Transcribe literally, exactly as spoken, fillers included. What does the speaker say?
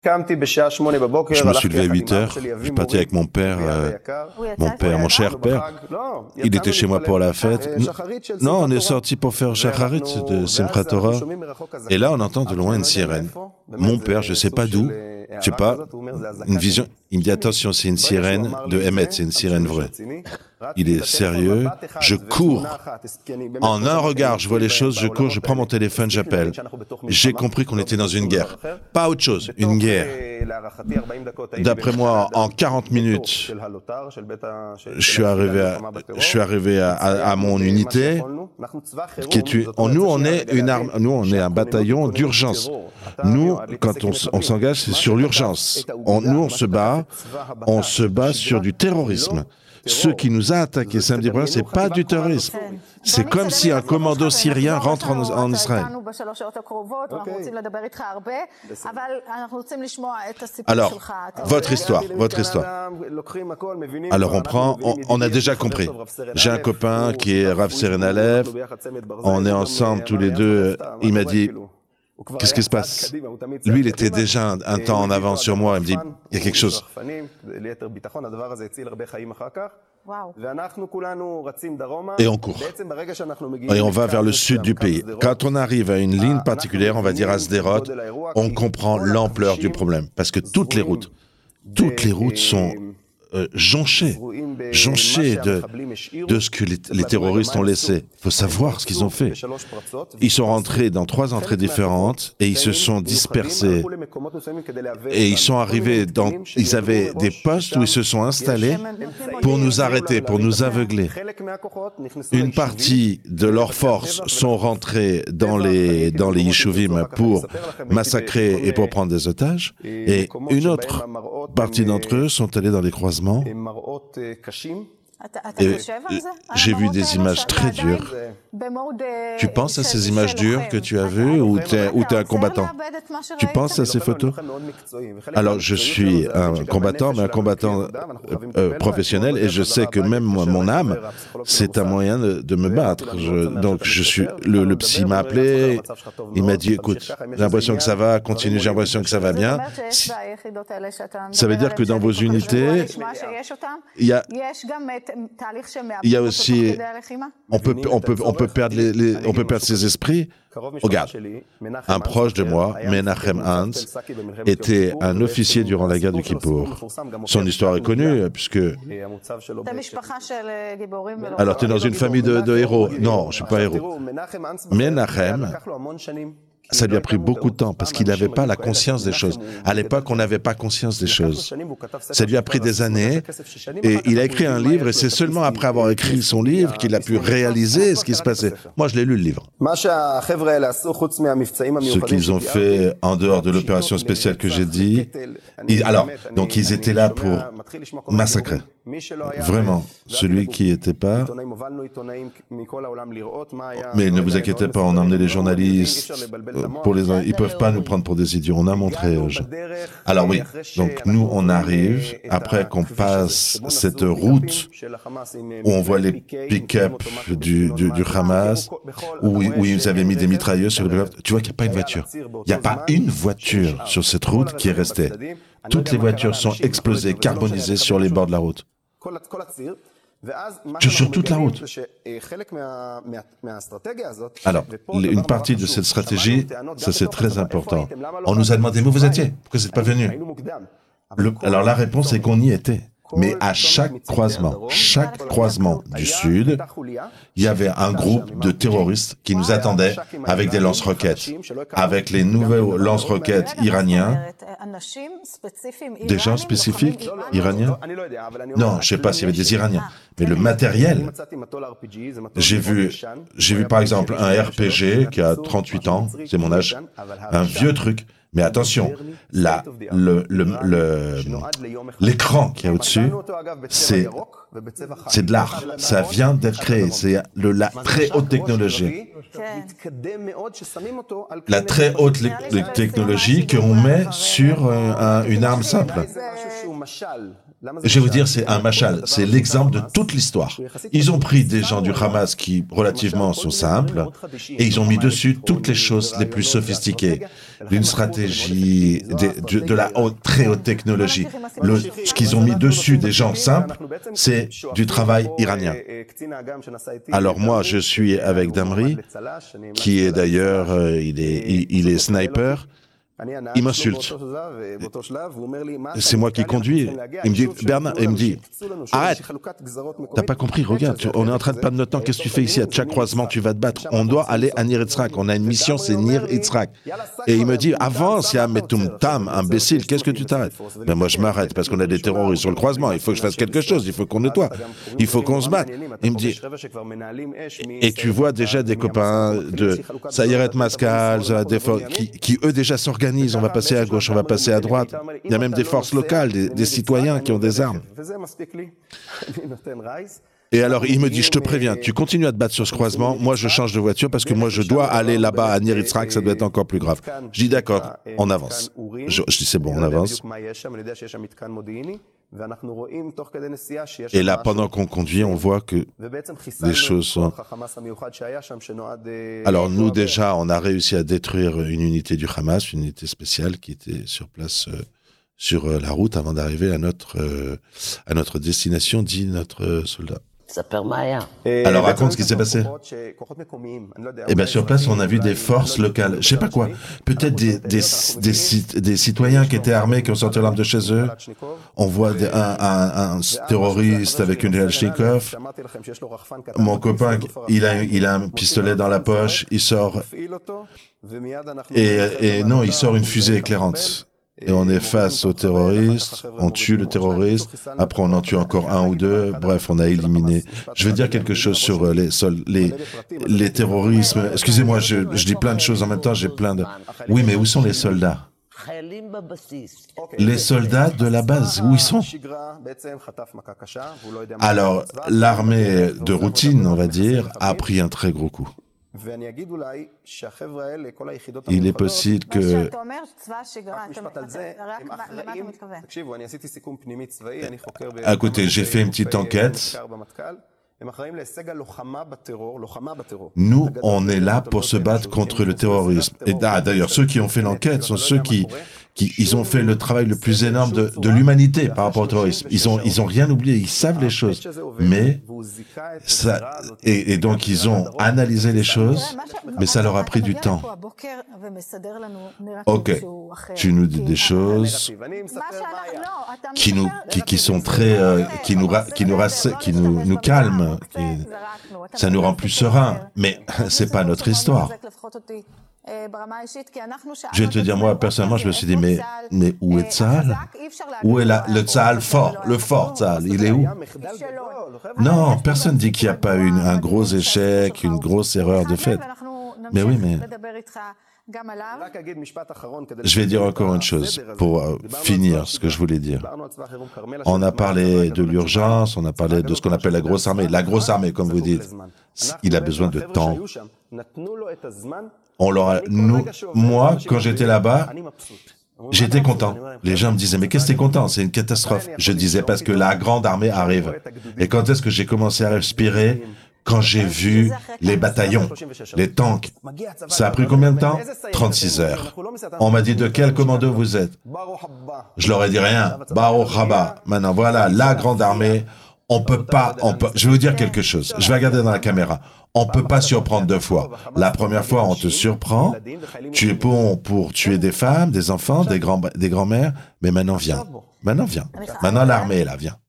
Je me suis levé à huit heures, je suis parti avec mon père, euh, mon père, mon cher père. Il était chez moi pour la fête. Non, on est sorti pour faire Shacharit de Simchat Torah. Et là, on entend de loin une sirène. Mon père, je ne sais pas d'où, je sais pas, une vision. Il me dit attention, c'est une sirène de Emet, c'est une sirène vraie. Il est sérieux, je cours. En un regard, je vois les choses, je cours, je prends mon téléphone, j'appelle. J'ai compris qu'on était dans une guerre. Pas autre chose, une guerre. D'après moi, en quarante minutes, je suis arrivé à, je suis arrivé à, à, à mon unité. Qui est une, nous, on est une arme, nous, on est un bataillon d'urgence. Nous, quand on, on s'engage, c'est sur l'urgence. On, nous, on se bat, on se bat sur du terrorisme. Ceux qui nous a attaqués samedi prochain, c'est pas du terrorisme. C'est comme si un commando syrien rentre en, en Israël. Alors, votre histoire, votre histoire. Alors, on prend, on, on a déjà compris. J'ai un copain qui est Rav Seren Alev. On est ensemble tous les deux. Il m'a dit, qu'est-ce qui se passe? Lui, il était déjà un, un temps en avance sur moi. Il me dit, il y a quelque chose. Et on court. Et on va vers le sud du pays. Quand on arrive à une ligne particulière, on va dire à Sderot, on comprend l'ampleur du problème. Parce que toutes les routes, toutes les routes sont euh, jonchées, jonchées de, de ce que les, les terroristes ont laissé. Il faut savoir ce qu'ils ont fait. Ils sont rentrés dans trois entrées différentes et ils se sont dispersés. Et ils sont arrivés dans... Ils avaient des postes où ils se sont installés pour nous arrêter, pour nous aveugler. Une partie de leurs forces sont rentrées dans les, dans les Yishuvim pour massacrer et pour prendre des otages. Et une autre partie d'entre eux sont allés dans les croisements. Et j'ai vu des images très dures. Tu penses à ces images dures que tu as vues ou tu es, ou tu es un combattant? Tu penses à ces photos? Alors, je suis un combattant, mais un combattant euh, professionnel, et je sais que même moi, mon âme, c'est un moyen de, de me battre. Je, donc, je suis, le, le psy m'a appelé, il m'a dit, écoute, j'ai l'impression que ça va, continue, j'ai l'impression que ça va bien. Si, ça veut dire que dans vos unités, il y a... Il y a aussi, on peut, on peut, on peut perdre les, les, on peut perdre ses esprits. Regarde, un proche de moi, Menachem Hans, était un officier durant la guerre du Kippour. Son histoire est connue, puisque... Alors, tu es dans une famille de, de héros. Non, je ne suis pas héros. Menachem, ça lui a pris beaucoup de temps parce qu'il n'avait pas la conscience des choses. À l'époque, on n'avait pas conscience des choses. Ça lui a pris des années et il a écrit un livre et c'est seulement après avoir écrit son livre qu'il a pu réaliser ce qui se passait. Moi, je l'ai lu, le livre. Ce qu'ils ont fait en dehors de l'opération spéciale que j'ai dit, ils, alors, donc ils étaient là pour massacrer. Vraiment, celui qui n'était pas... Mais ne vous inquiétez pas, on a emmené les journalistes... Pour les, ils ne peuvent pas nous prendre pour des idiots. On a montré. Alors oui, donc nous, on arrive, après qu'on passe cette route où on voit les pick-up du, du, du Hamas, où, où ils avaient mis des mitrailleuses sur les pick-up. Tu vois qu'il n'y a pas une voiture. Il n'y a pas une voiture sur cette route qui est restée. Toutes les voitures sont explosées, carbonisées sur les bords de la route. Sur toute la route. Alors, une partie de cette stratégie, ça c'est très important. On nous a demandé, mais où vous étiez? Pourquoi vous n'êtes pas venu? Le, alors la réponse est qu'on y était. Mais à chaque croisement, chaque croisement du Sud, il y avait un groupe de terroristes qui nous attendaient avec des lance-roquettes, avec les nouveaux lance-roquettes iraniens. Des gens spécifiques iraniens? Non, je ne sais pas s'il y avait des Iraniens. Mais le matériel, j'ai vu, j'ai vu par exemple un R P G qui a trente-huit ans, c'est mon âge, un vieux truc. Mais attention, la, le, le, le, l'écran qu'il y a au-dessus, c'est, c'est de l'art. Ça vient d'être créé. C'est le, la très haute technologie. La très haute le, technologie qu'on met sur euh, un, une arme simple. Je vais vous dire, c'est un machal, c'est l'exemple de toute l'histoire. Ils ont pris des gens du Hamas qui, relativement, sont simples, et ils ont mis dessus toutes les choses les plus sophistiquées, d'une stratégie, de, de, de la haute, très haute technologie. Le, ce qu'ils ont mis dessus des gens simples, c'est du travail iranien. Alors moi, je suis avec Damri, qui est d'ailleurs, euh, il est, il, il est sniper. Il m'insulte. C'est moi qui conduis. Il me dit, Bernard, il me dit, arrête. T'as pas compris, regarde, tu, on est en train de perdre notre temps. Qu'est-ce que tu fais ici? À chaque croisement, tu vas te battre. On doit aller à Nir Yitzhak. On a une mission, c'est Nir Yitzhak. Et il me dit, avance, ya Metum Tam, imbécile, qu'est-ce que tu t'arrêtes? Ben moi, je m'arrête parce qu'on a des terroristes sur le croisement. Il faut que je fasse quelque chose. Il faut qu'on nettoie. Il faut qu'on se batte. Il me dit, et tu vois déjà des copains de Sayeret Maskal, qui, qui eux déjà s'organisent. On va passer à gauche, on va passer à droite. Il y a même des forces locales, des, des citoyens qui ont des armes. Et alors, il me dit, je te préviens, tu continues à te battre sur ce croisement, moi je change de voiture parce que moi je dois aller là-bas à Nir Yitzhak, ça doit être encore plus grave. Je dis d'accord, on avance. Je, je dis c'est bon, on avance. Et là, pendant qu'on conduit, on voit que les choses sont... Alors nous, déjà, on a réussi à détruire une unité du Hamas, une unité spéciale qui était sur place euh, sur euh, la route avant d'arriver à notre, euh, à notre destination, dit notre euh, soldat. Alors raconte ce qui s'est passé. Eh bien sur place, on a vu des forces locales, je sais pas quoi, peut-être des, des, des, des citoyens qui étaient armés, qui ont sorti l'arme de chez eux. On voit des, un, un, un terroriste avec une Kalachnikov. Mon copain, il a, il a un pistolet dans la poche, il sort... Et, et non, il sort une fusée éclairante. Et on est face aux terroristes, on tue le terroriste, après on en tue encore un ou deux, bref, on a éliminé. Je veux dire quelque chose sur les, les, les terrorismes. Excusez-moi, je, je dis plein de choses en même temps, j'ai plein de... Oui, mais où sont les soldats? Les soldats de la base, où ils sont? Alors, l'armée de routine, on va dire, a pris un très gros coup. Il est possible que... Écoutez, j'ai fait une petite enquête. Nous, on est là pour se battre contre le terrorisme. Et d'ailleurs, ceux qui ont fait l'enquête sont ceux qui, qui ils ont fait le travail le plus énorme de, de l'humanité par rapport au terrorisme. Ils ont, ils ont rien oublié, ils savent les choses. Mais, ça, et, et donc ils ont analysé les choses, mais ça leur a pris du temps. Ok, tu nous dis des choses qui nous, qui, qui sont très, euh, qui nous, qui nous, qui nous, nous calment. Qui, ça nous rend plus sereins, mais c'est pas notre histoire. Je vais te dire, moi, personnellement, je me suis dit, mais, mais où est Tzahal? Où est la, le Tzahal fort, le fort Tzahal? Il est où? Non, personne dit qu'il n'y a pas eu un gros échec, une grosse erreur de fait. Mais oui, mais... Je vais dire encore une chose pour euh, finir ce que je voulais dire. On a parlé de l'urgence, on a parlé de ce qu'on appelle la grosse armée. La grosse armée, comme vous dites, il a besoin de temps. On leur a, nous, moi, quand j'étais là-bas, j'étais content. Les gens me disaient, mais qu'est-ce que t'es content? C'est une catastrophe. Je disais, parce que la grande armée arrive. Et quand est-ce que j'ai commencé à respirer? Quand j'ai vu les bataillons, les tanks. Ça a pris combien de temps? trente-six heures. On m'a dit, de quel commando vous êtes? Je leur ai dit rien. Baruch haba. Maintenant, voilà, la grande armée. On peut pas, on peut, je vais vous dire quelque chose. Je vais regarder dans la caméra. On peut pas surprendre deux fois. La première fois, on te surprend. Tu es bon pour tuer des femmes, des enfants, des grands, des grands-mères. Mais maintenant, viens. Maintenant, viens. Maintenant, l'armée est là, viens.